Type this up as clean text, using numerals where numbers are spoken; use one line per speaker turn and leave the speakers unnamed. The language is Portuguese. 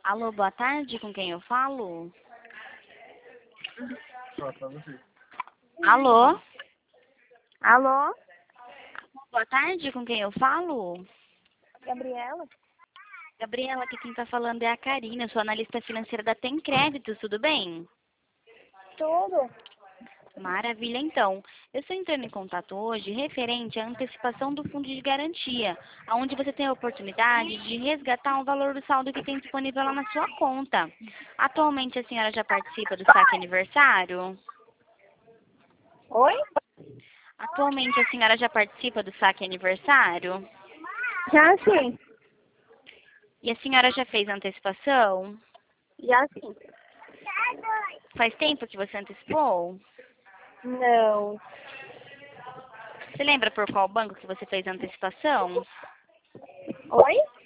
Alô, boa tarde, com quem eu falo? Alô?
Alô?
Boa tarde, com quem eu falo?
Gabriela?
Gabriela, aqui quem tá falando é a Karina, sou analista financeira da Tem Créditos, tudo bem?
Tudo?
Maravilha, então. Eu estou entrando em contato hoje referente à antecipação do fundo de garantia, onde você tem a oportunidade de resgatar um valor do saldo que tem disponível lá na sua conta. Atualmente a senhora já participa do saque aniversário?
Oi?
Atualmente a senhora já participa do saque aniversário?
Já sim.
E a senhora já fez a antecipação?
Já sim.
Faz tempo que você antecipou?
Não.
Você lembra por qual banco que você fez a antecipação?
Oi?